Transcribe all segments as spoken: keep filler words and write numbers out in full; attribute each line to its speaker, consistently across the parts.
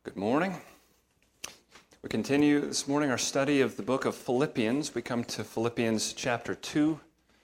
Speaker 1: Good morning. We continue this morning our study of the book of Philippians. We come to Philippians chapter two.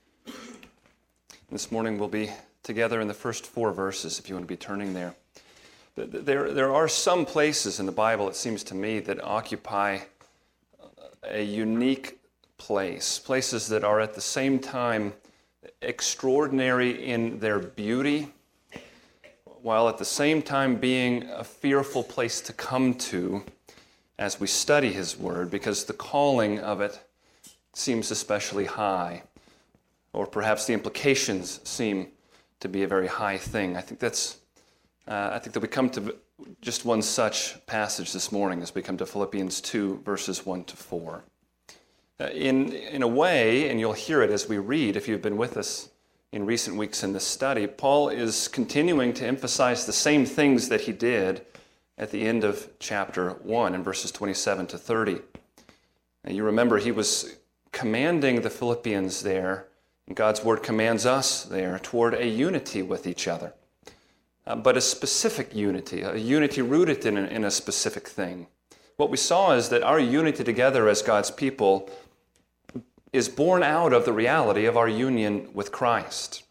Speaker 1: This morning we'll be together in the first four verses, if you want to be turning there. There, there are some places in the Bible, it seems to me, that occupy a unique place, places that are at the same time extraordinary in their beauty, while at the same time being a fearful place to come to as we study His Word, because the calling of it seems especially high, or perhaps the implications seem to be a very high thing. I think that's. Uh, I think that we come to just one such passage this morning as we come to Philippians two, verses one to four. Uh, in in a way, and you'll hear it as we read, if you've been with us in recent weeks in this study, Paul is continuing to emphasize the same things that he did at the end of chapter one in verses twenty-seven to thirty. And you remember he was commanding the Philippians there, and God's word commands us there, toward a unity with each other. Uh, but a specific unity, a unity rooted in a, in a specific thing. What we saw is that our unity together as God's people is born out of the reality of our union with Christ.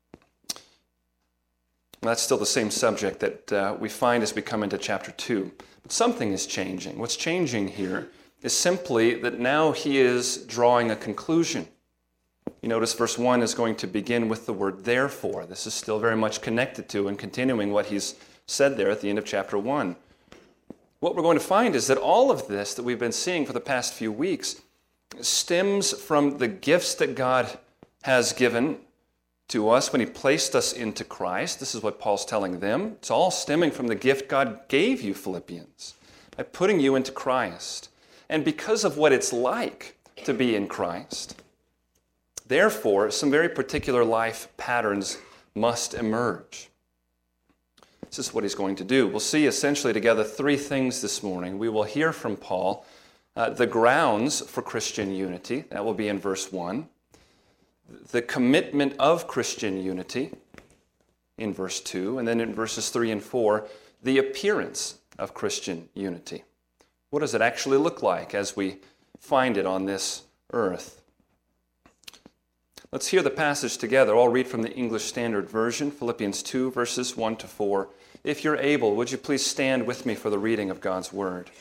Speaker 1: That's still the same subject that uh, we find as we come into chapter two. But something is changing. What's changing here is simply that now he is drawing a conclusion. You notice verse one is going to begin with the word therefore. This is still very much connected to and continuing what he's said there at the end of chapter one. What we're going to find is that all of this that we've been seeing for the past few weeks stems from the gifts that God has given to us when he placed us into Christ. This is what Paul's telling them. It's all stemming from the gift God gave you, Philippians, by putting you into Christ. And because of what it's like to be in Christ, therefore, some very particular life patterns must emerge. This is what he's going to do. We'll see essentially together three things this morning. We will hear from Paul uh, the grounds for Christian unity. That will be in verse one. The commitment of Christian unity in verse two. And then in verses three and four, the appearance of Christian unity. What does it actually look like as we find it on this earth? Let's hear the passage together. I'll read from the English Standard Version, Philippians two, verses one to four. If you're able, would you please stand with me for the reading of God's Word?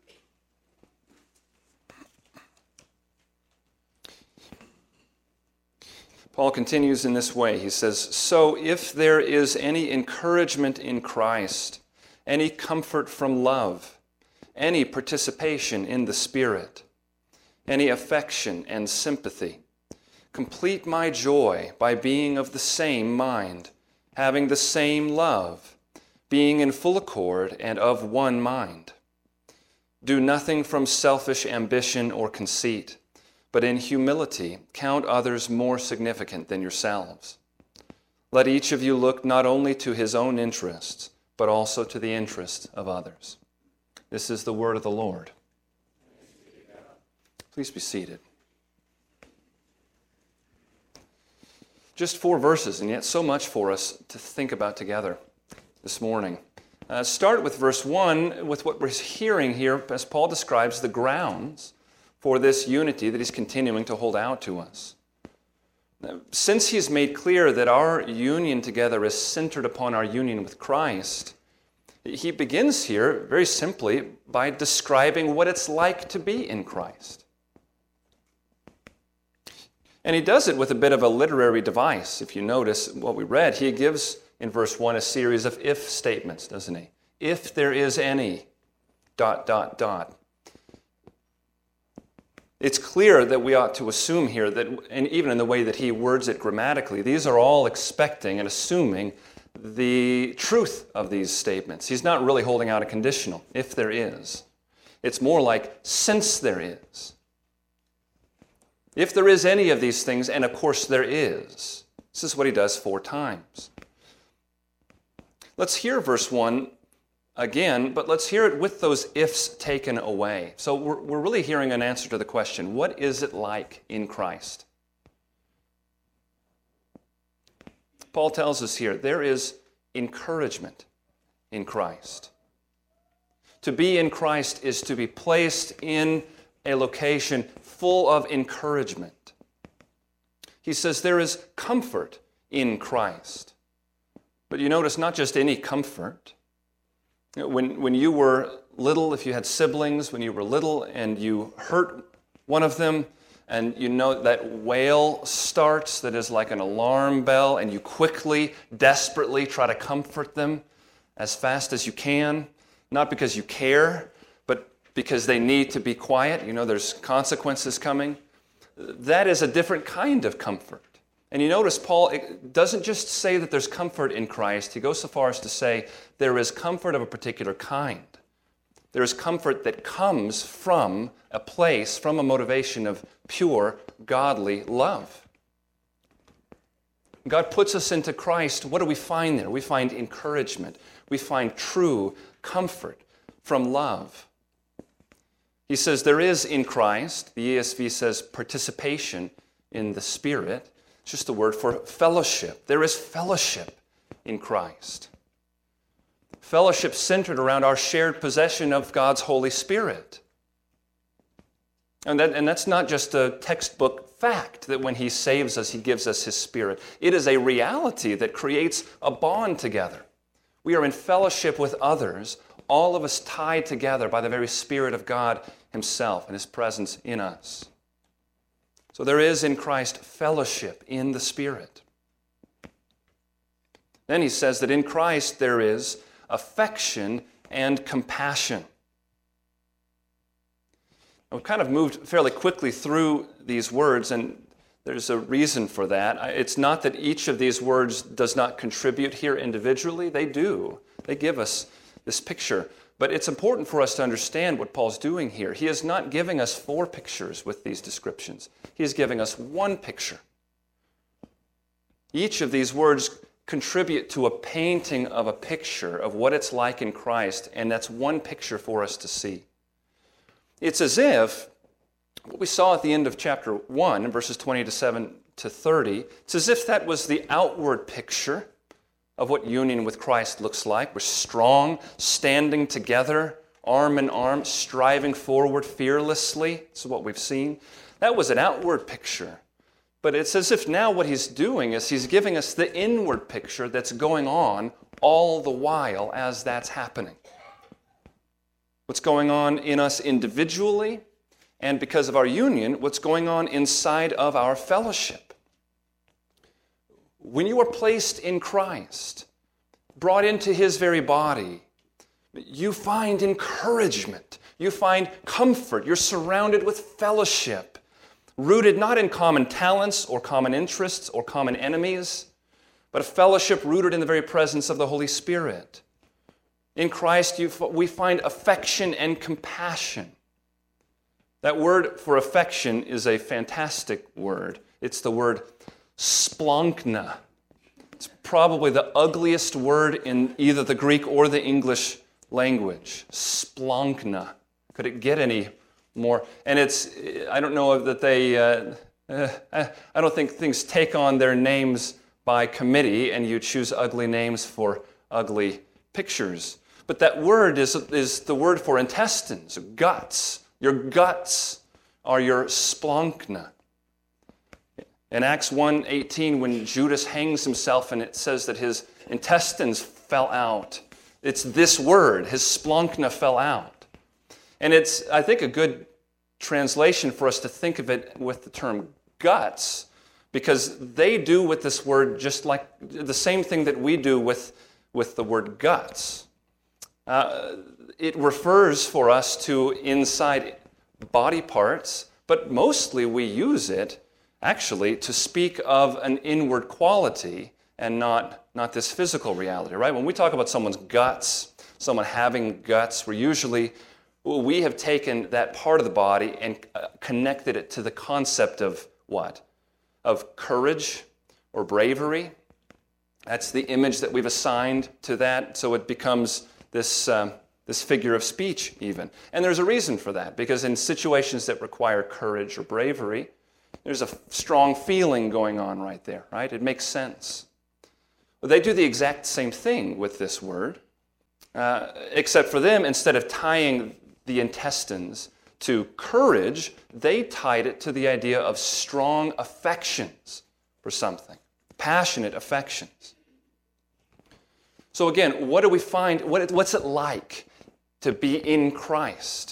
Speaker 1: Paul continues in this way. He says, "So if there is any encouragement in Christ, any comfort from love, any participation in the Spirit, any affection and sympathy, complete my joy by being of the same mind, having the same love, being in full accord and of one mind. Do nothing from selfish ambition or conceit, but in humility count others more significant than yourselves. Let each of you look not only to his own interests, but also to the interests of others." This is the word of the Lord. Please be seated. Just four verses, and yet so much for us to think about together this morning. Uh, start with verse one, with what we're hearing here as Paul describes the grounds for this unity that he's continuing to hold out to us. Now, since he's made clear that our union together is centered upon our union with Christ, he begins here very simply by describing what it's like to be in Christ. And he does it with a bit of a literary device. If you notice what we read, he gives in verse one a series of if statements, doesn't he? If there is any, dot, dot, dot. It's clear that we ought to assume here that, and even in the way that he words it grammatically, these are all expecting and assuming the truth of these statements. He's not really holding out a conditional, if there is. It's more like, since there is. If there is any of these things, and of course there is. This is what he does four times. Let's hear verse one again, but let's hear it with those ifs taken away. So we're, we're really hearing an answer to the question, what is it like in Christ? Paul tells us here, there is encouragement in Christ. To be in Christ is to be placed in a location full of encouragement. He says there is comfort in Christ. But you notice not just any comfort. When, when you were little, if you had siblings, when you were little and you hurt one of them, and you know that wail starts that is like an alarm bell, and you quickly, desperately try to comfort them as fast as you can, not because you care, but because they need to be quiet. You know there's consequences coming. That is a different kind of comfort. And you notice Paul doesn't just say that there's comfort in Christ. He goes so far as to say there is comfort of a particular kind. There is comfort that comes from a place, from a motivation of pure, godly love. God puts us into Christ. What do we find there? We find encouragement. We find true comfort from love. He says there is in Christ, the E S V says participation in the Spirit. It's just a word for fellowship. There is fellowship in Christ. Fellowship centered around our shared possession of God's Holy Spirit. And, that, and that's not just a textbook fact that when He saves us, He gives us His Spirit. It is a reality that creates a bond together. We are in fellowship with others, all of us tied together by the very Spirit of God Himself and His presence in us. So there is in Christ fellowship in the Spirit. Then he says that in Christ there is affection and compassion. We've kind of moved fairly quickly through these words, and there's a reason for that. It's not that each of these words does not contribute here individually. They do. They give us this picture. But it's important for us to understand what Paul's doing here. He is not giving us four pictures with these descriptions. He is giving us one picture. Each of these words contribute to a painting of a picture of what it's like in Christ, and that's one picture for us to see. It's as if what we saw at the end of chapter one, in verses twenty-seven to thirty, it's as if that was the outward picture of what union with Christ looks like. We're strong, standing together, arm in arm, striving forward fearlessly. This is what we've seen. That was an outward picture. But it's as if now what he's doing is he's giving us the inward picture that's going on all the while as that's happening. What's going on in us individually, and because of our union, what's going on inside of our fellowship. When you are placed in Christ, brought into His very body, you find encouragement. You find comfort. You're surrounded with fellowship, rooted not in common talents or common interests or common enemies, but a fellowship rooted in the very presence of the Holy Spirit. In Christ, you, we find affection and compassion. That word for affection is a fantastic word. It's the word splanchna. It's probably the ugliest word in either the Greek or the English language. Splanchna. Could it get any more? And it's, I don't know that they, uh, uh, I don't think things take on their names by committee and you choose ugly names for ugly pictures. But that word is, is the word for intestines, guts. Your guts are your splanchna. In Acts one eighteen, when Judas hangs himself and it says that his intestines fell out, it's this word, his splanchna fell out. And it's, I think, a good translation for us to think of it with the term guts, because they do with this word just like the same thing that we do with, with the word guts. Uh, it refers for us to inside body parts, but mostly we use it actually to speak of an inward quality and not, not this physical reality, right? When we talk about someone's guts, someone having guts, we're usually, we have taken that part of the body and connected it to the concept of what? Of courage or bravery. That's the image that we've assigned to that, so it becomes this, um, this figure of speech even. And there's a reason for that, because in situations that require courage or bravery, there's a strong feeling going on right there, right? It makes sense. Well, they do the exact same thing with this word. Uh, except for them, instead of tying the intestines to courage, they tied it to the idea of strong affections for something, passionate affections. So again, what do we find? What, what's it like to be in Christ?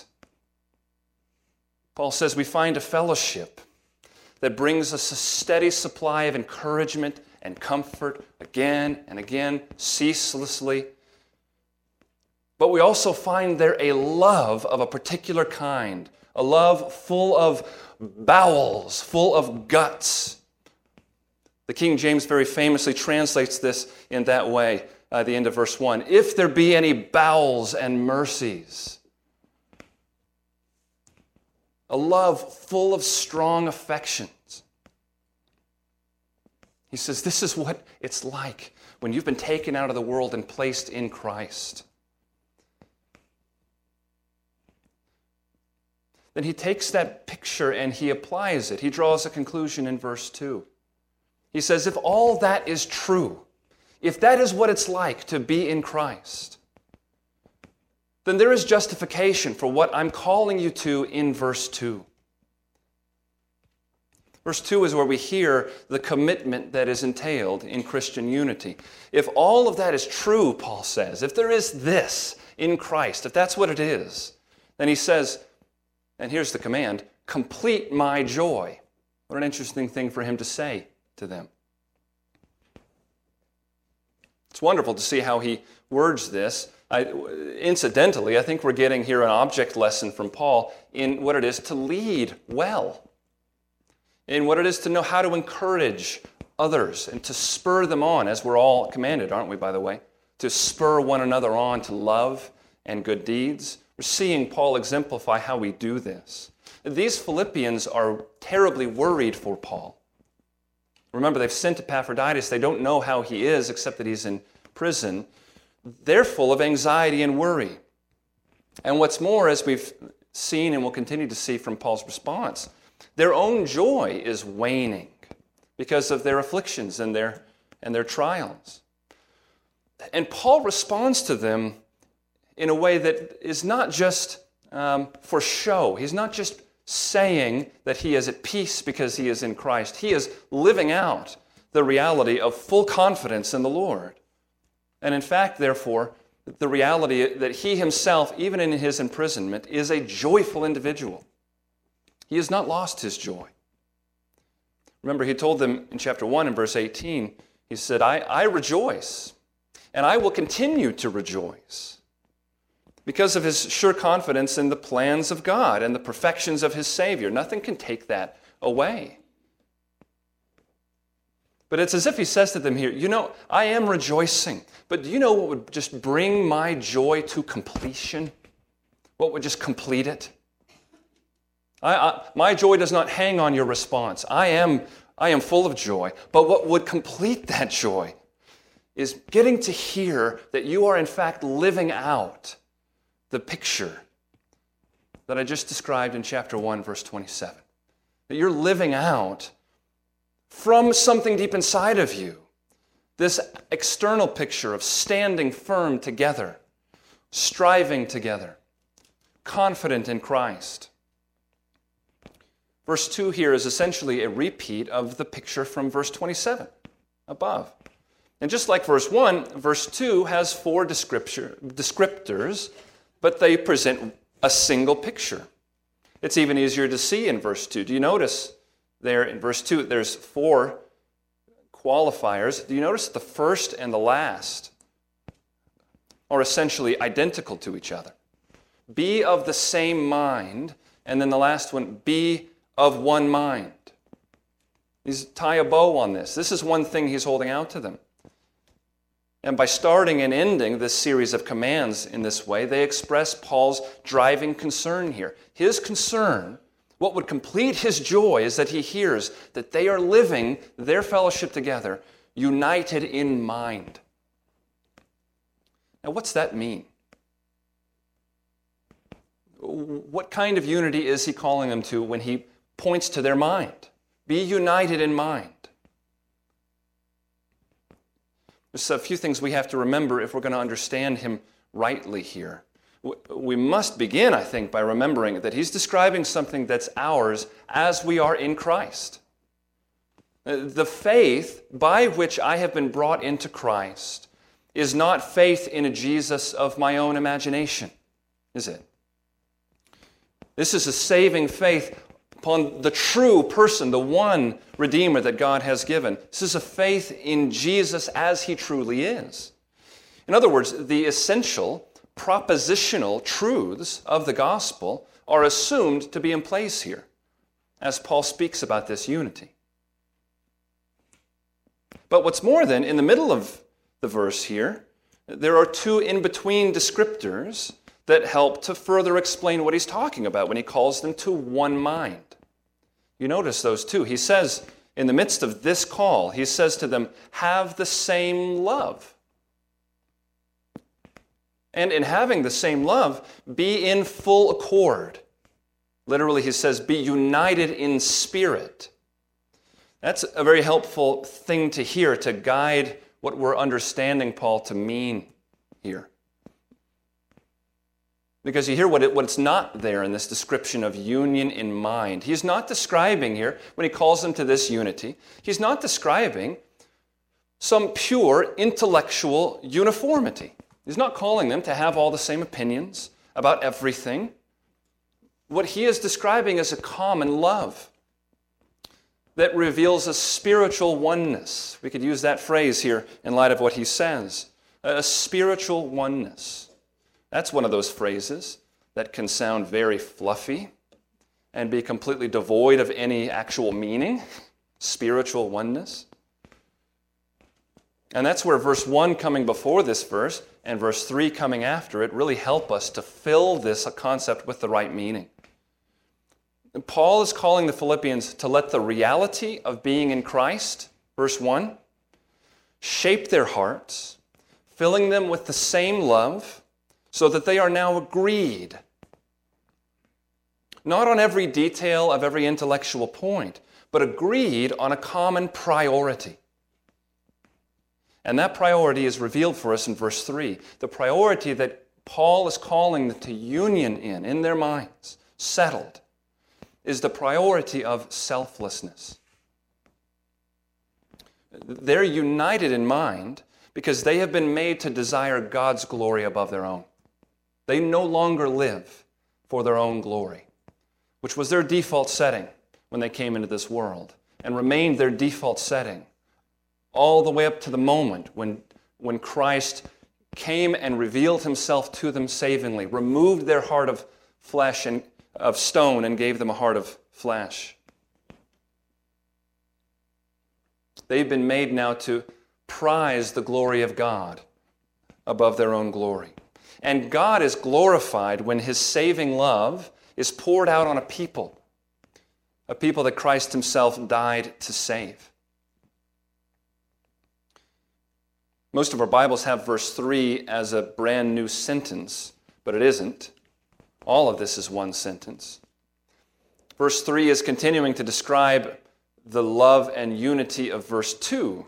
Speaker 1: Paul says we find a fellowship that brings us a steady supply of encouragement and comfort again and again, ceaselessly. But we also find there a love of a particular kind, a love full of bowels, full of guts. The King James very famously translates this in that way at the end of verse one. If there be any bowels and mercies. A love full of strong affections. He says this is what it's like when you've been taken out of the world and placed in Christ. Then he takes that picture and he applies it. He draws a conclusion in verse two. He says, if all that is true, if that is what it's like to be in Christ, then there is justification for what I'm calling you to in verse two. Verse two is where we hear the commitment that is entailed in Christian unity. If all of that is true, Paul says, if there is this in Christ, if that's what it is, then he says, and here's the command, complete my joy. What an interesting thing for him to say to them. It's wonderful to see how he words this. I, incidentally, I think we're getting here an object lesson from Paul in what it is to lead well, in what it is to know how to encourage others and to spur them on, as we're all commanded, aren't we, by the way, to spur one another on to love and good deeds. We're seeing Paul exemplify how we do this. These Philippians are terribly worried for Paul. Remember, they've sent Epaphroditus. They don't know how he is, except that he's in prison. They're full of anxiety and worry. And what's more, as we've seen and will continue to see from Paul's response, their own joy is waning because of their afflictions and their, and their trials. And Paul responds to them in a way that is not just um, for show. He's not just saying that he is at peace because he is in Christ. He is living out the reality of full confidence in the Lord. And in fact, therefore, the reality that he himself, even in his imprisonment, is a joyful individual. He has not lost his joy. Remember, he told them in chapter one and verse eighteen, he said, I, I rejoice, and I will continue to rejoice, because of his sure confidence in the plans of God and the perfections of his Savior. Nothing can take that away. But it's as if he says to them here, you know, I am rejoicing, but do you know what would just bring my joy to completion? What would just complete it? I, I, my joy does not hang on your response. I am, I am full of joy, but what would complete that joy is getting to hear that you are in fact living out the picture that I just described in chapter one, verse twenty-seven. That you're living out from something deep inside of you this external picture of standing firm together, striving together, confident in Christ. Verse two here is essentially a repeat of the picture from verse twenty-seven above. And just like verse one, verse two has four descriptors, but they present a single picture. It's even easier to see in verse two. Do you notice there in verse two, there's four qualifiers. Do you notice the first and the last are essentially identical to each other? Be of the same mind, and then the last one, be of one mind. He's tie a bow on this. This is one thing he's holding out to them. And by starting and ending this series of commands in this way, they express Paul's driving concern here. His concern, what would complete his joy, is that he hears that they are living their fellowship together, united in mind. Now, what's that mean? What kind of unity is he calling them to when he points to their mind? Be united in mind. There's a few things we have to remember if we're going to understand him rightly here. We must begin, I think, by remembering that he's describing something that's ours as we are in Christ. The faith by which I have been brought into Christ is not faith in a Jesus of my own imagination, is it? This is a saving faith upon the true person, the one Redeemer that God has given. This is a faith in Jesus as he truly is. In other words, the essential propositional truths of the gospel are assumed to be in place here, as Paul speaks about this unity. But what's more then, in the middle of the verse here, there are two in-between descriptors that help to further explain what he's talking about when he calls them to one mind. You notice those two. He says, in the midst of this call, he says to them, have the same love. And in having the same love, be in full accord. Literally, he says, be united in spirit. That's a very helpful thing to hear to guide what we're understanding Paul to mean here. Because you hear what it, what's not there in this description of union in mind. He's not describing here, when he calls them to this unity, he's not describing some pure intellectual uniformity. He's not calling them to have all the same opinions about everything. What he is describing is a common love that reveals a spiritual oneness. We could use that phrase here in light of what he says. A spiritual oneness. That's one of those phrases that can sound very fluffy and be completely devoid of any actual meaning. Spiritual oneness. And that's where verse one coming before this verse and verse three coming after it really help us to fill this concept with the right meaning. Paul is calling the Philippians to let the reality of being in Christ, verse one, shape their hearts, filling them with the same love, so that they are now agreed. Not on every detail of every intellectual point, but agreed on a common priority. And that priority is revealed for us in verse three. The priority that Paul is calling them to union in, in their minds, settled, is the priority of selflessness. They're united in mind because they have been made to desire God's glory above their own. They no longer live for their own glory, which was their default setting when they came into this world, and remained their default setting all the way up to the moment when, when Christ came and revealed himself to them savingly, removed their heart of flesh and of stone and gave them a heart of flesh. They've been made now to prize the glory of God above their own glory. And God is glorified when his saving love is poured out on a people, a people that Christ himself died to save. Most of our Bibles have verse three as a brand new sentence, but it isn't. All of this is one sentence. Verse three is continuing to describe the love and unity of verse two.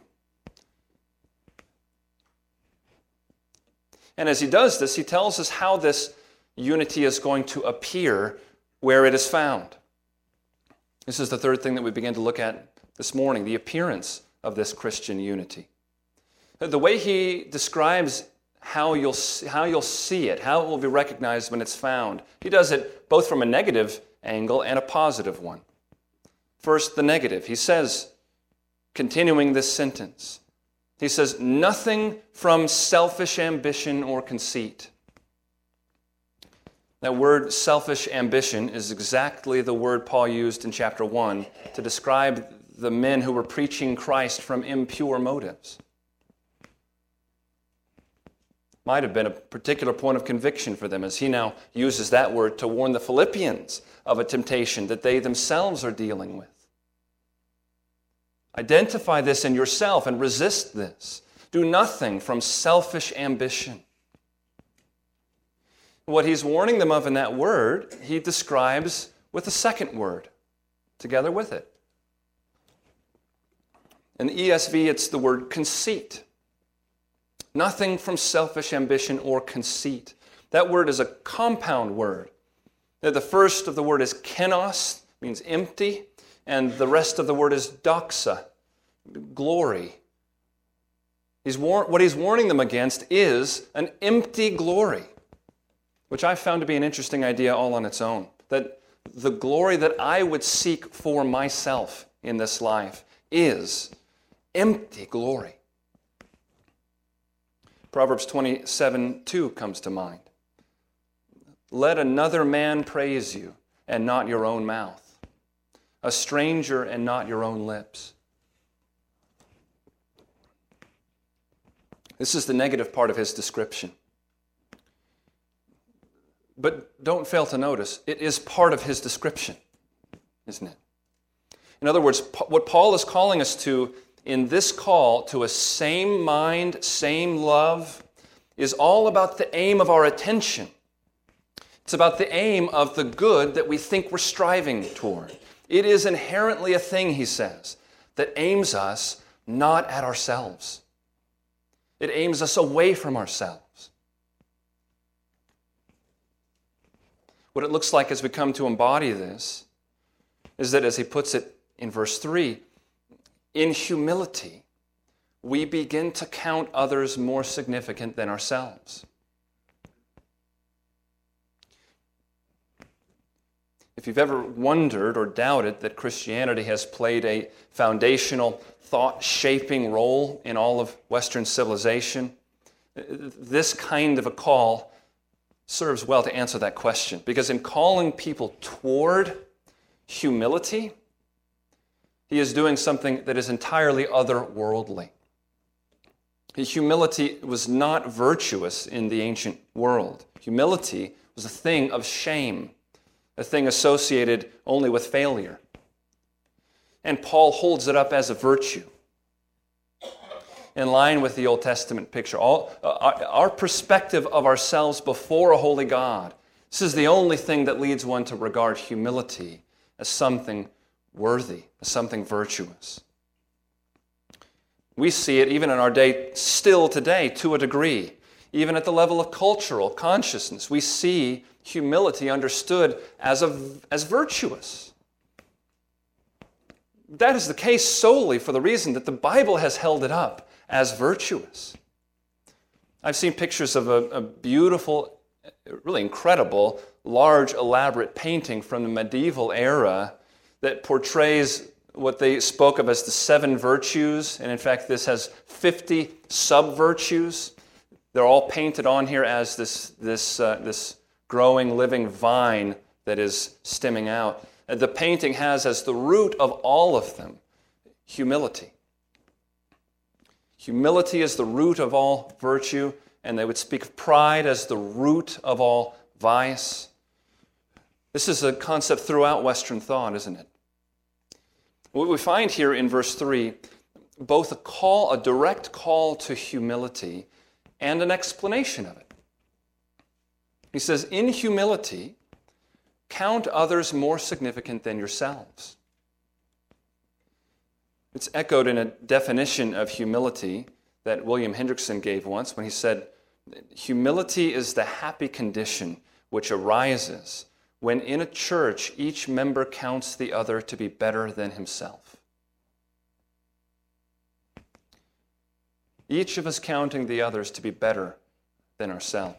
Speaker 1: And as he does this, he tells us how this unity is going to appear where it is found. This is the third thing that we began to look at this morning, the appearance of this Christian unity. The way he describes how you'll, how you'll see it, how it will be recognized when it's found, he does it both from a negative angle and a positive one. First, the negative. He says, continuing this sentence, he says, nothing from selfish ambition or conceit. That word selfish ambition is exactly the word Paul used in chapter one to describe the men who were preaching Christ from impure motives. Might have been a particular point of conviction for them as he now uses that word to warn the Philippians of a temptation that they themselves are dealing with. Identify this in yourself and resist this. Do nothing from selfish ambition. What he's warning them of in that word, he describes with a second word together with it. In the E S V, it's the word conceit. Nothing from selfish ambition or conceit. That word is a compound word. The first of the word is kenos, means empty, and the rest of the word is doxa, glory. He's war- what he's warning them against is an empty glory, which I found to be an interesting idea all on its own. That the glory that I would seek for myself in this life is empty glory. Proverbs twenty-seven two comes to mind. Let another man praise you, and not your own mouth. A stranger, and not your own lips. This is the negative part of his description. But don't fail to notice, it is part of his description, isn't it? In other words, what Paul is calling us to in this call to a same mind, same love, is all about the aim of our attention. It's about the aim of the good that we think we're striving toward. It is inherently a thing, he says, that aims us not at ourselves. It aims us away from ourselves. What it looks like as we come to embody this is that, as he puts it in verse three, in humility, we begin to count others more significant than ourselves. If you've ever wondered or doubted that Christianity has played a foundational, thought-shaping role in all of Western civilization, this kind of a call serves well to answer that question. Because in calling people toward humility, he is doing something that is entirely otherworldly. Humility was not virtuous in the ancient world. Humility was a thing of shame, a thing associated only with failure. And Paul holds it up as a virtue. In line with the Old Testament picture, all, uh, our, our perspective of ourselves before a holy God, this is the only thing that leads one to regard humility as something worthy, as something virtuous. We see it even in our day, still today, to a degree. Even at the level of cultural consciousness, we see humility understood as, a, as virtuous. That is the case solely for the reason that the Bible has held it up as virtuous. I've seen pictures of a, a beautiful, really incredible, large, elaborate painting from the medieval era that portrays what they spoke of as the seven virtues, and in fact this has fifty sub-virtues. They're all painted on here as this, this, uh, this growing, living vine that is stemming out. The painting has as the root of all of them humility. Humility is the root of all virtue, and they would speak of pride as the root of all vice. This is a concept throughout Western thought, isn't it? What we find here in verse three, both a call, a direct call to humility, and an explanation of it. He says, in humility, count others more significant than yourselves. It's echoed in a definition of humility that William Hendrickson gave once when he said, humility is the happy condition which arises when in a church each member counts the other to be better than himself. Each of us counting the others to be better than ourselves.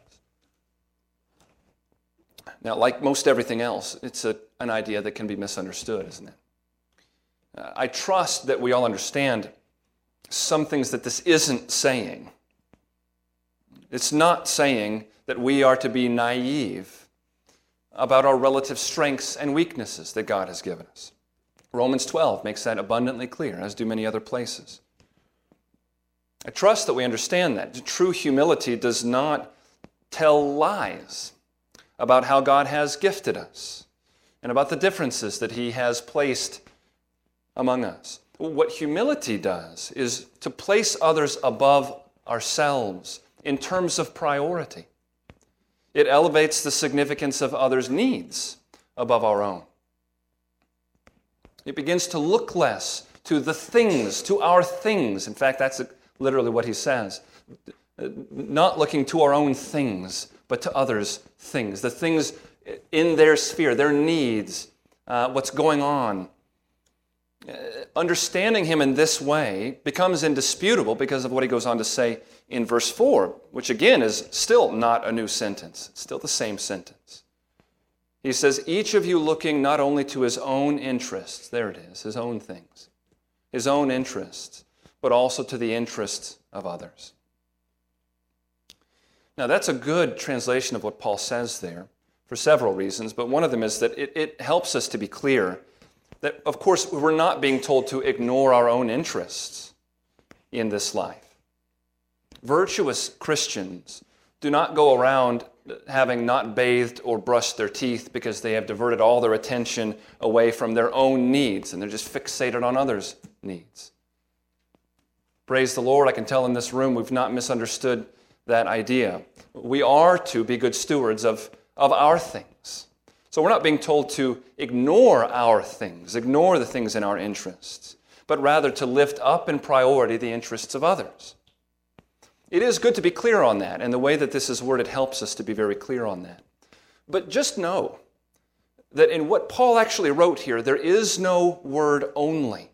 Speaker 1: Now, like most everything else, it's a, an idea that can be misunderstood, isn't it? Uh, I trust that we all understand some things that this isn't saying. It's not saying that we are to be naive about our relative strengths and weaknesses that God has given us. Romans twelve makes that abundantly clear, as do many other places. I trust that we understand that. True humility does not tell lies about how God has gifted us and about the differences that He has placed among us. What humility does is to place others above ourselves in terms of priority. It elevates the significance of others' needs above our own. It begins to look less to the things, to our things. In fact, that's literally what he says. not looking to our own things, but to others' things, the things in their sphere, their needs, uh, what's going on. Uh, understanding him in this way becomes indisputable because of what he goes on to say in verse four, which again is still not a new sentence. It's still the same sentence. He says, each of you looking not only to his own interests, there it is, his own things, his own interests, but also to the interests of others. Now, that's a good translation of what Paul says there for several reasons, but one of them is that it, it helps us to be clear that, of course, we're not being told to ignore our own interests in this life. Virtuous Christians do not go around having not bathed or brushed their teeth because they have diverted all their attention away from their own needs and they're just fixated on others' needs. Praise the Lord, I can tell in this room we've not misunderstood that idea. We are to be good stewards of, of our things. So we're not being told to ignore our things, ignore the things in our interests, but rather to lift up in priority the interests of others. It is good to be clear on that, and the way that this is worded helps us to be very clear on that. But just know that in what Paul actually wrote here, there is no word only.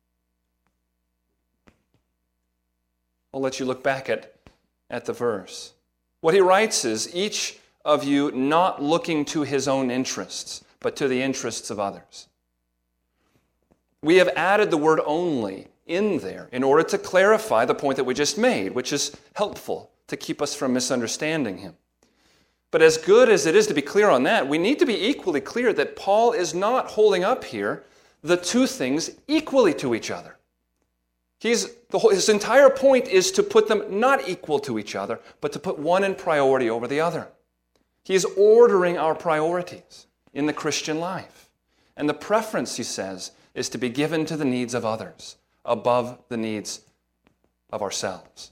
Speaker 1: I'll let you look back at, at the verse. What he writes is, each of you not looking to his own interests, but to the interests of others. We have added the word only in there in order to clarify the point that we just made, which is helpful to keep us from misunderstanding him. But as good as it is to be clear on that, we need to be equally clear that Paul is not holding up here the two things equally to each other. He's, the whole, his entire point is to put them not equal to each other, but to put one in priority over the other. He is ordering our priorities in the Christian life. And the preference, he says, is to be given to the needs of others above the needs of ourselves.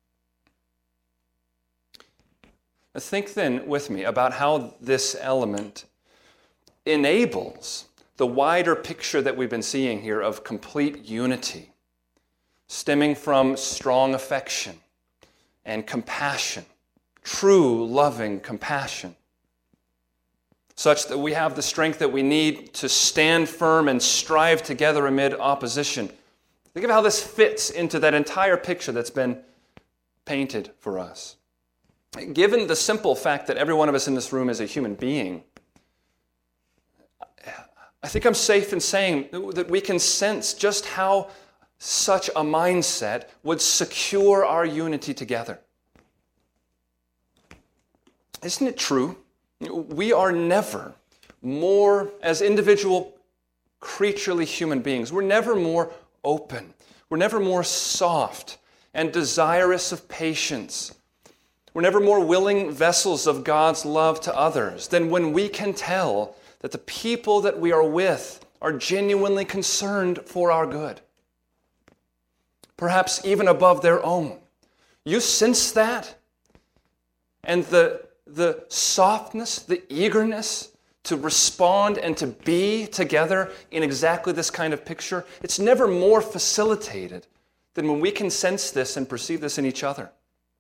Speaker 1: Now think then with me about how this element enables the wider picture that we've been seeing here of complete unity, stemming from strong affection and compassion, true loving compassion, such that we have the strength that we need to stand firm and strive together amid opposition. Think of how this fits into that entire picture that's been painted for us. Given the simple fact that every one of us in this room is a human being, I think I'm safe in saying that we can sense just how such a mindset would secure our unity together. Isn't it true? We are never more, as individual creaturely human beings, we're never more open. We're never more soft and desirous of patience. We're never more willing vessels of God's love to others than when we can tell that the people that we are with are genuinely concerned for our good, perhaps even above their own. You sense that? And the, the softness, the eagerness to respond and to be together in exactly this kind of picture, it's never more facilitated than when we can sense this and perceive this in each other.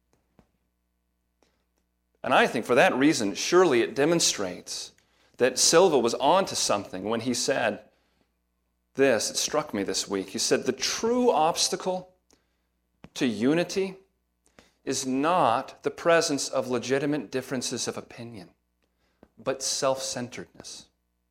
Speaker 1: And I think for that reason, surely it demonstrates that Silva was onto something when he said this. It struck me this week. He said, the true obstacle to unity is not the presence of legitimate differences of opinion, but self-centeredness.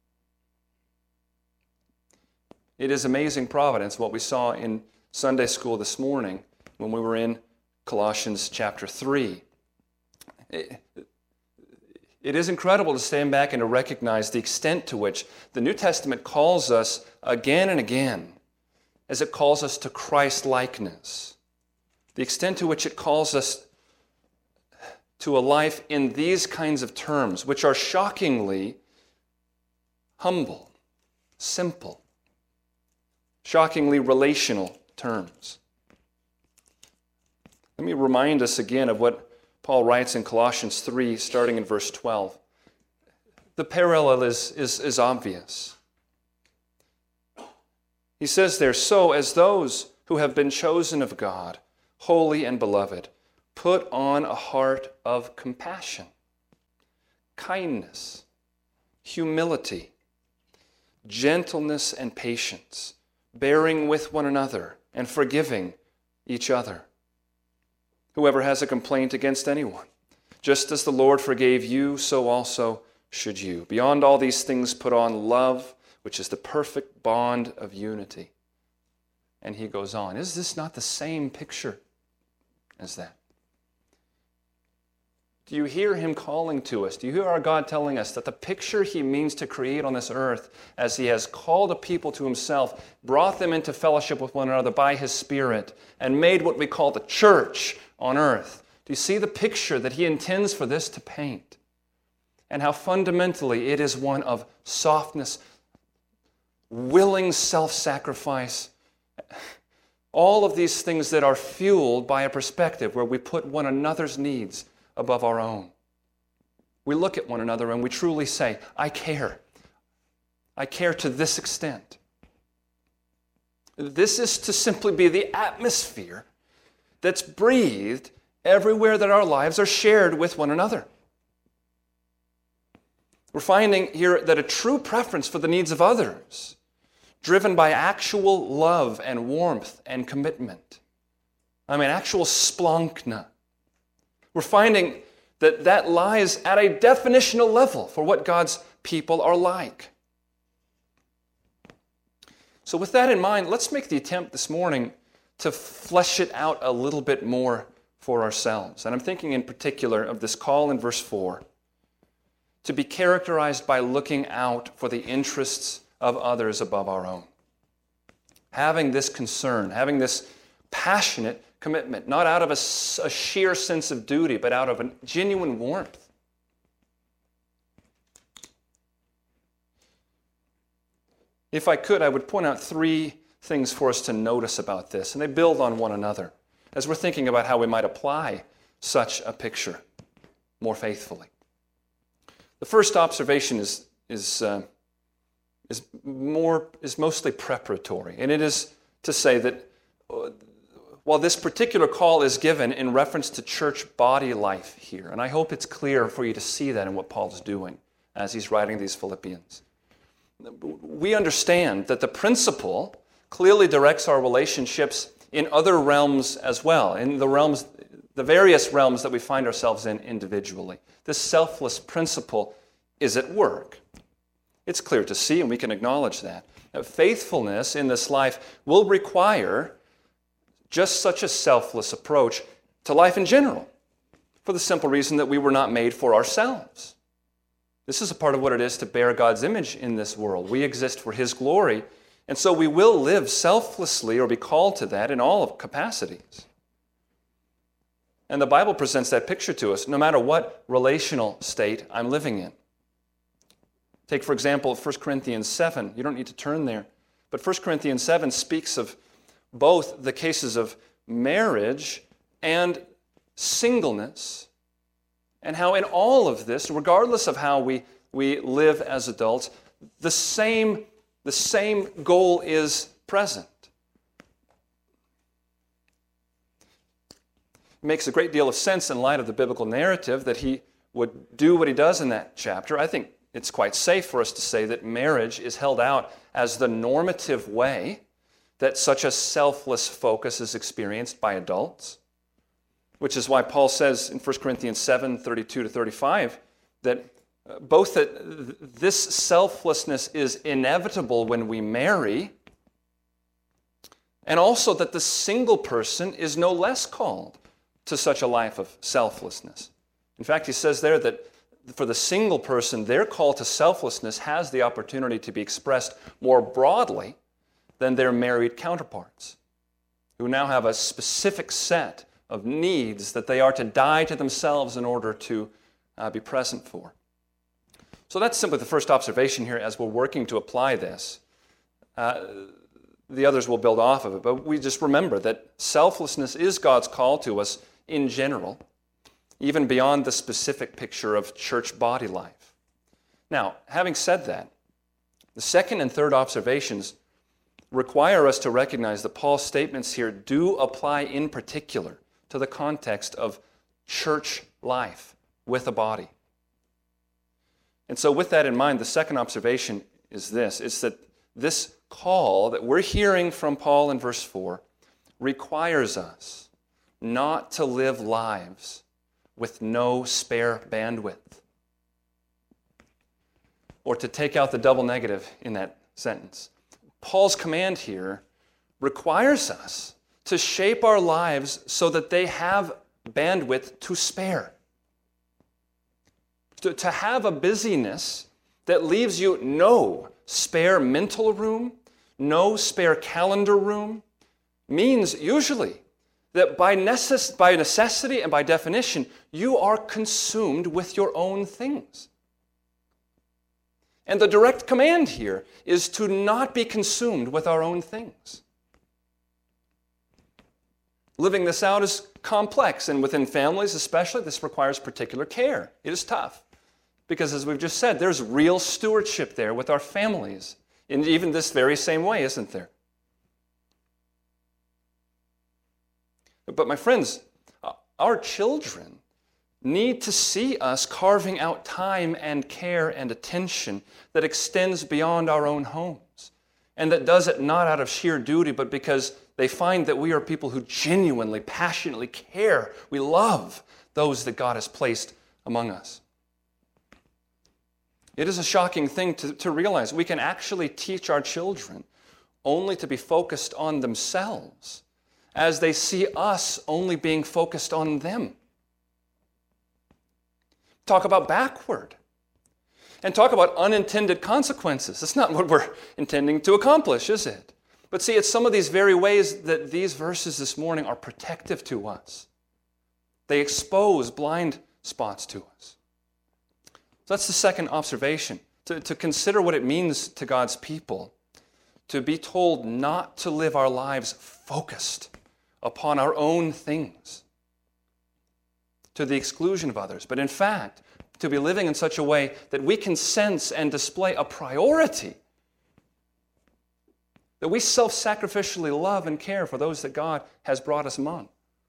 Speaker 1: It is amazing providence what we saw in Sunday school this morning when we were in Colossians chapter three. It, it is incredible to stand back and to recognize the extent to which the New Testament calls us again and again as it calls us to Christ-likeness. The extent to which it calls us to a life in these kinds of terms, which are shockingly humble, simple, shockingly relational terms. Let me remind us again of what Paul writes in Colossians three, starting in verse twelve. The parallel is, is, is obvious. He says there, so as those who have been chosen of God, holy and beloved, Put on a heart of compassion, kindness, humility, gentleness, and patience, bearing with one another and forgiving each other. Whoever has a complaint against anyone, just as the Lord forgave you, so also should you. Beyond all these things, put on love, which is the perfect bond of unity. And he goes on. Is this not the same picture as that? Do you hear him calling to us? Do you hear our God telling us that the picture he means to create on this earth, as he has called a people to himself, brought them into fellowship with one another by his Spirit, and made what we call the church on earth? Do you see the picture that he intends for this to paint? And how fundamentally it is one of softness, willing self-sacrifice, all of these things that are fueled by a perspective where we put one another's needs above our own. We look at one another and we truly say, I care. I care to this extent. This is to simply be the atmosphere that's breathed everywhere that our lives are shared with one another. We're finding here that a true preference for the needs of others, driven by actual love and warmth and commitment. I mean, actual splunkna. We're finding that that lies at a definitional level for what God's people are like. So with that in mind, let's make the attempt this morning to flesh it out a little bit more for ourselves. And I'm thinking in particular of this call in verse four, to be characterized by looking out for the interests of others above our own. Having this concern, having this passionate commitment, not out of a, a sheer sense of duty, but out of a genuine warmth. If I could, I would point out three things for us to notice about this, and they build on one another as we're thinking about how we might apply such a picture more faithfully. The first observation is, is, uh, is, more, is mostly preparatory, and it is to say that uh, while this particular call is given in reference to church body life here, and I hope it's clear for you to see that in what Paul's doing as he's writing these Philippians, we understand that the principle clearly directs our relationships in other realms as well, in the realms, the various realms that we find ourselves in individually. This selfless principle is at work. It's clear to see, and we can acknowledge that. Now, faithfulness in this life will require just such a selfless approach to life in general, for the simple reason that we were not made for ourselves. This is a part of what it is to bear God's image in this world. We exist for His glory, and so we will live selflessly or be called to that in all capacities. And the Bible presents that picture to us, no matter what relational state I'm living in. Take, for example, First Corinthians seven. You don't need to turn there. But First Corinthians seven speaks of both the cases of marriage and singleness, and how in all of this, regardless of how we, we live as adults, the same, the same goal is present. It makes a great deal of sense in light of the biblical narrative that he would do what he does in that chapter. I think it's quite safe for us to say that marriage is held out as the normative way that such a selfless focus is experienced by adults, which is why Paul says in First Corinthians seven, thirty-two to thirty-five, that both that this selflessness is inevitable when we marry, and also that the single person is no less called to such a life of selflessness. In fact, he says there that for the single person, their call to selflessness has the opportunity to be expressed more broadly than their married counterparts, who now have a specific set of needs that they are to die to themselves in order to uh, be present for. So that's simply the first observation here as we're working to apply this. Uh, the others will build off of it, but we just remember that selflessness is God's call to us in general, even beyond the specific picture of church body life. Now, having said that, the second and third observations require us to recognize that Paul's statements here do apply in particular to the context of church life with a body. And so with that in mind, the second observation is this. It's that this call that we're hearing from Paul in verse four requires us not to live lives with no spare bandwidth. Or to take out the double negative in that sentence, Paul's command here requires us to shape our lives so that they have bandwidth to spare. To, to have a busyness that leaves you no spare mental room, no spare calendar room, means usually that by, necess- by necessity and by definition, you are consumed with your own things. And the direct command here is to not be consumed with our own things. Living this out is complex, and within families especially, this requires particular care. It is tough, because as we've just said, there's real stewardship there with our families, in even this very same way, isn't there? But my friends, our children need to see us carving out time and care and attention that extends beyond our own homes, and that does it not out of sheer duty, but because they find that we are people who genuinely, passionately care. We love those that God has placed among us. It is a shocking thing to, to realize we can actually teach our children only to be focused on themselves as they see us only being focused on them. Talk about backward. And talk about unintended consequences. That's not what we're intending to accomplish, is it? But see, it's some of these very ways that these verses this morning are protective to us. They expose blind spots to us. So that's the second observation, to, to consider what it means to God's people to be told not to live our lives focused upon our own things to the exclusion of others, but in fact, to be living in such a way that we can sense and display a priority, that we self-sacrificially love and care for those that God has brought us among.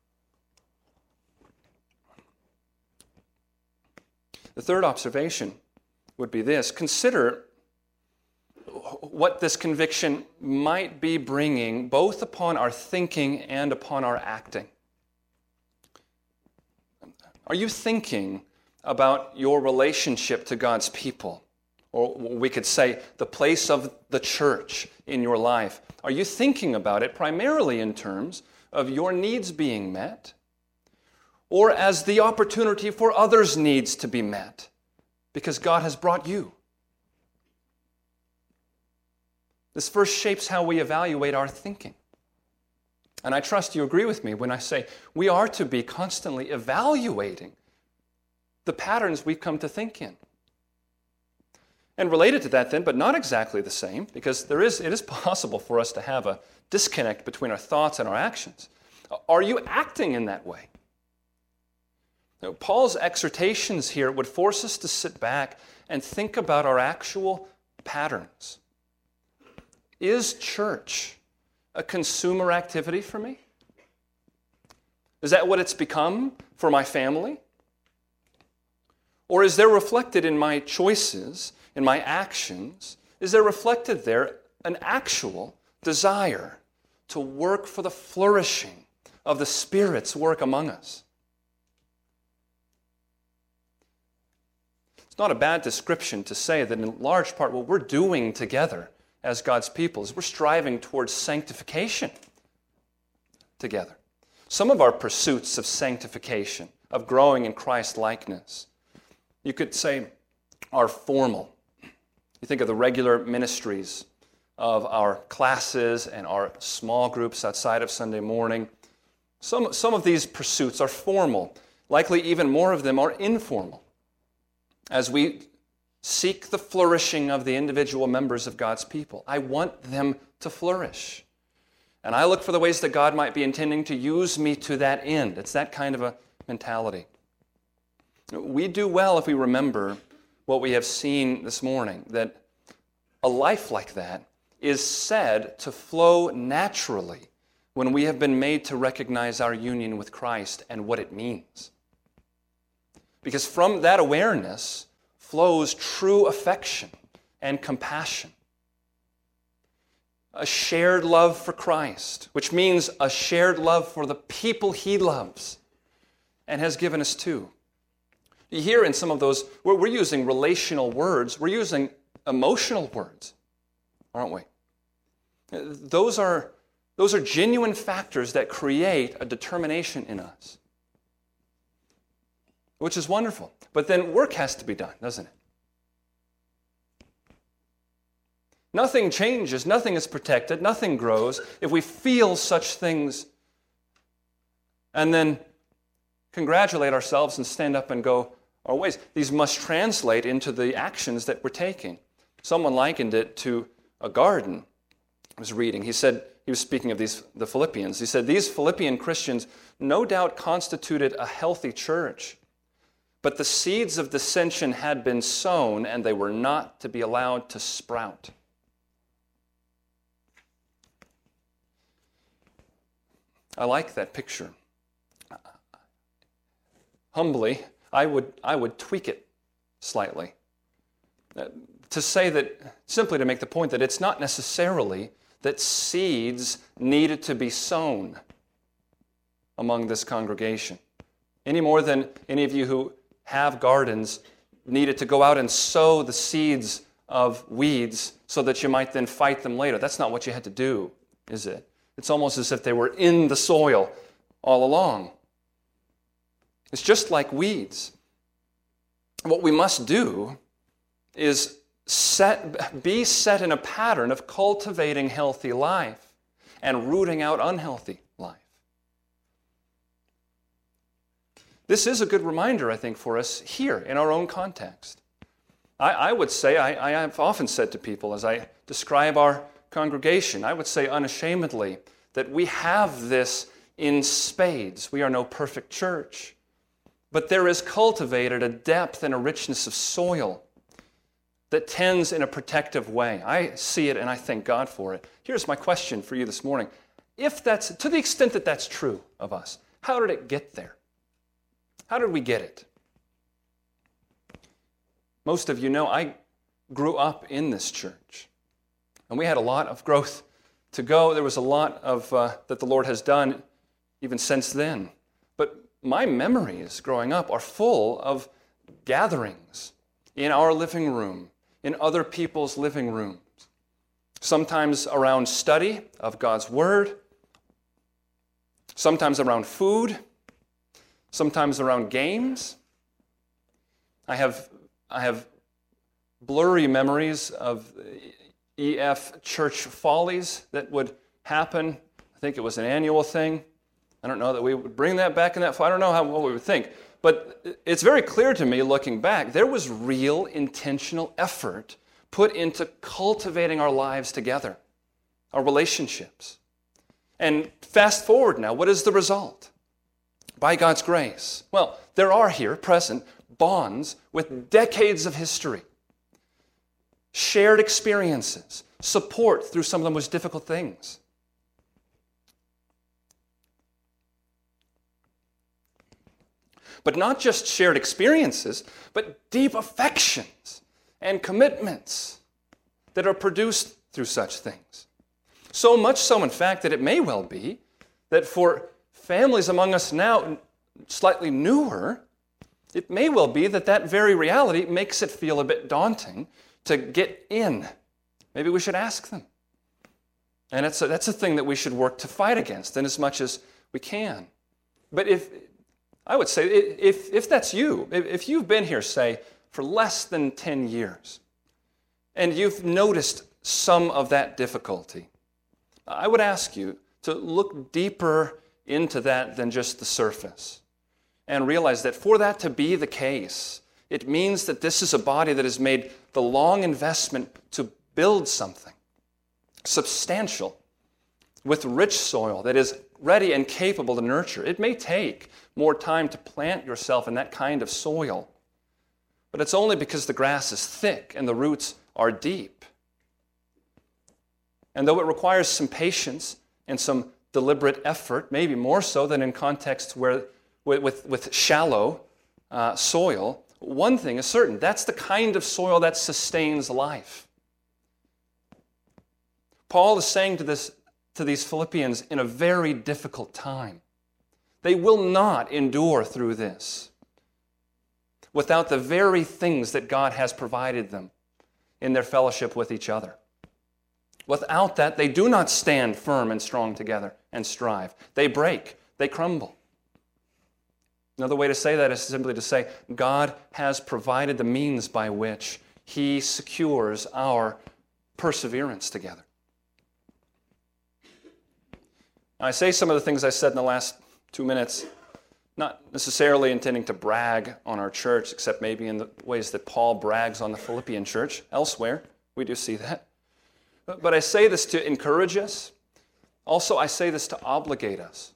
Speaker 1: The third observation would be this. Consider what this conviction might be bringing both upon our thinking and upon our acting. Are you thinking about your relationship to God's people? Or we could say the place of the church in your life. Are you thinking about it primarily in terms of your needs being met, or as the opportunity for others' needs to be met because God has brought you? This verse shapes how we evaluate our thinking. And I trust you agree with me when I say we are to be constantly evaluating the patterns we've come to think in. And related to that then, but not exactly the same, because there is, it is possible for us to have a disconnect between our thoughts and our actions. Are you acting in that way? Now, Paul's exhortations here would force us to sit back and think about our actual patterns. Is church a consumer activity for me? Is that what it's become for my family? Or is there reflected in my choices, in my actions, is there reflected there an actual desire to work for the flourishing of the Spirit's work among us? It's not a bad description to say that in large part what we're doing together as God's people is we're striving towards sanctification together. Some of our pursuits of sanctification, of growing in Christ-likeness, you could say are formal. You think of the regular ministries of our classes and our small groups outside of Sunday morning. Some, some of these pursuits are formal. Likely even more of them are informal. As we seek the flourishing of the individual members of God's people, I want them to flourish. And I look for the ways that God might be intending to use me to that end. It's that kind of a mentality. We do well if we remember what we have seen this morning, that a life like that is said to flow naturally when we have been made to recognize our union with Christ and what it means. Because from that awareness flows true affection and compassion. A shared love for Christ, which means a shared love for the people he loves and has given us to. You hear in some of those, we're, we're using relational words, we're using emotional words, aren't we? Those are, those are genuine factors that create a determination in us, which is wonderful. But then work has to be done, doesn't it? Nothing changes, nothing is protected, nothing grows if we feel such things and then congratulate ourselves and stand up and go our ways. These must translate into the actions that we're taking. Someone likened it to a garden. I was reading. He said, he was speaking of these the Philippians. He said, these Philippian Christians no doubt constituted a healthy church, but the seeds of dissension had been sown and they were not to be allowed to sprout. I like that picture. Humbly, I would I would tweak it slightly. Uh, to say that, simply to make the point that it's not necessarily that seeds needed to be sown among this congregation, any more than any of you who have gardens needed to go out and sow the seeds of weeds so that you might then fight them later. That's not what you had to do, is it? It's almost as if they were in the soil all along. It's just like weeds. What we must do is set, be set in a pattern of cultivating healthy life and rooting out unhealthy life. This is a good reminder, I think, for us here in our own context. I, I would say, I, I have often said to people as I describe our congregation, I would say unashamedly that we have this in spades. We are no perfect church, but there is cultivated a depth and a richness of soil that tends in a protective way. I see it and I thank God for it. Here's my question for you this morning. If that's, to the extent that that's true of us, how did it get there? How did we get it? Most of you know I grew up in this church. And we had a lot of growth to go. There was a lot of uh, that the Lord has done even since then. But my memories growing up are full of gatherings in our living room, in other people's living rooms, sometimes around study of God's Word, sometimes around food, sometimes around games. I have, I have blurry memories of E F church follies that would happen. I think it was an annual thing. I don't know that we would bring that back in that. I don't know how what we would think. But it's very clear to me looking back, there was real intentional effort put into cultivating our lives together, our relationships. And fast forward now, what is the result? By God's grace. Well, there are here present bonds with decades of history. Shared experiences, support through some of the most difficult things. But not just shared experiences, but deep affections and commitments that are produced through such things. So much so, in fact, that it may well be that for families among us now, slightly newer, it may well be that that very reality makes it feel a bit daunting to get in. Maybe we should ask them. And that's a, that's a thing that we should work to fight against in as much as we can. But if, I would say, if, if that's you, if, if you've been here, say, for less than ten years, and you've noticed some of that difficulty, I would ask you to look deeper into that than just the surface and realize that for that to be the case, it means that this is a body that has made the long investment to build something substantial with rich soil that is ready and capable to nurture. It may take more time to plant yourself in that kind of soil, but it's only because the grass is thick and the roots are deep. And though it requires some patience and some deliberate effort, maybe more so than in contexts where with, with, with shallow uh, soil, one thing is certain. That's the kind of soil that sustains life. Paul is saying to, this, to these Philippians in a very difficult time. They will not endure through this without the very things that God has provided them in their fellowship with each other. Without that, they do not stand firm and strong together and strive. They break, they crumble. Another way to say that is simply to say, God has provided the means by which He secures our perseverance together. Now, I say some of the things I said in the last two minutes, not necessarily intending to brag on our church, except maybe in the ways that Paul brags on the Philippian church. Elsewhere, we do see that. But I say this to encourage us. Also, I say this to obligate us.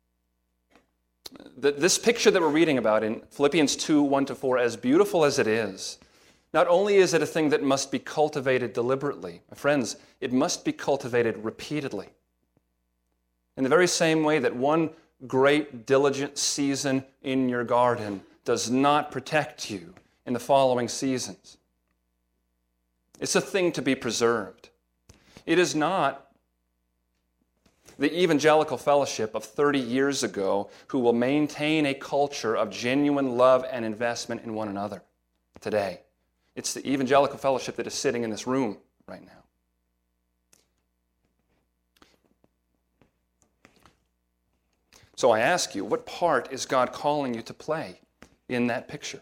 Speaker 1: This picture that we're reading about in Philippians two, one to four, as beautiful as it is, not only is it a thing that must be cultivated deliberately, my friends, it must be cultivated repeatedly. In the very same way that one great diligent season in your garden does not protect you in the following seasons. It's a thing to be preserved. It is not the evangelical fellowship of thirty years ago who will maintain a culture of genuine love and investment in one another today. It's the evangelical fellowship that is sitting in this room right now. So I ask you, what part is God calling you to play in that picture?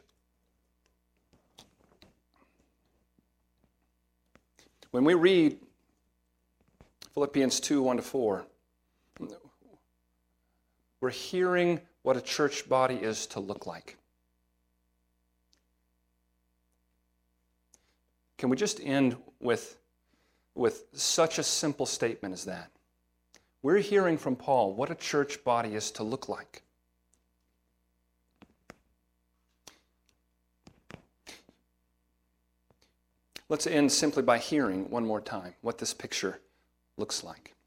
Speaker 1: When we read Philippians two, one to four, we're hearing what a church body is to look like. Can we just end with, with such a simple statement as that? We're hearing from Paul what a church body is to look like. Let's end simply by hearing one more time what this picture looks like.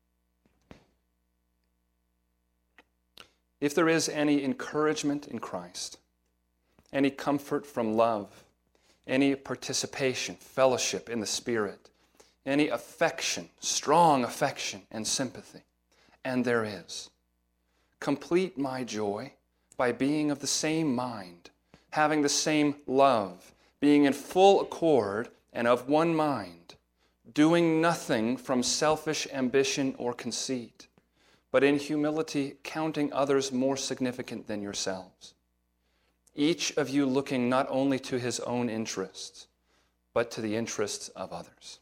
Speaker 1: If there is any encouragement in Christ, any comfort from love, any participation, fellowship in the Spirit, any affection, strong affection and sympathy, and there is, complete my joy by being of the same mind, having the same love, being in full accord and of one mind, doing nothing from selfish ambition or conceit, but in humility counting others more significant than yourselves. Each of you looking not only to his own interests, but to the interests of others.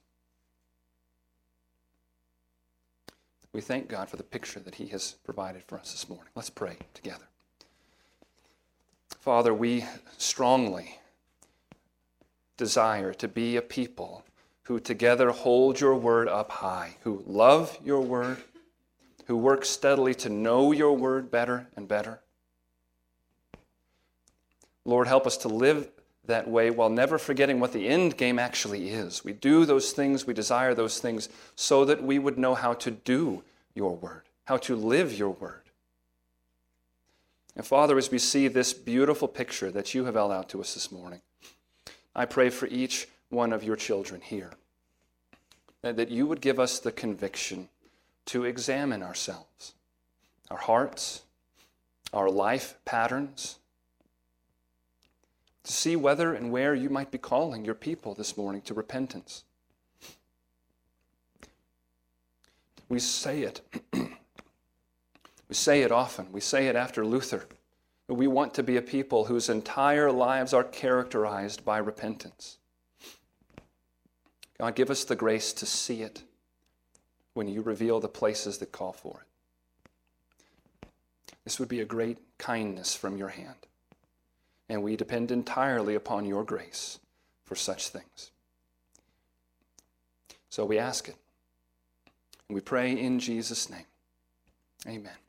Speaker 1: We thank God for the picture that He has provided for us this morning. Let's pray together. Father, we strongly desire to be a people who together hold your word up high, who love your word, who work steadily to know your word better and better. Lord, help us to live that way while never forgetting what the end game actually is. We do those things, we desire those things so that we would know how to do your word, how to live your word. And Father, as we see this beautiful picture that you have held out to us this morning, I pray for each one of your children here, that, that you would give us the conviction to examine ourselves, our hearts, our life patterns, to see whether and where you might be calling your people this morning to repentance. We say it. We say it often. We say it after Luther. We want to be a people whose entire lives are characterized by repentance. God, give us the grace to see it when you reveal the places that call for it. This would be a great kindness from your hand. And we depend entirely upon your grace for such things. So we ask it. And we pray in Jesus' name. Amen.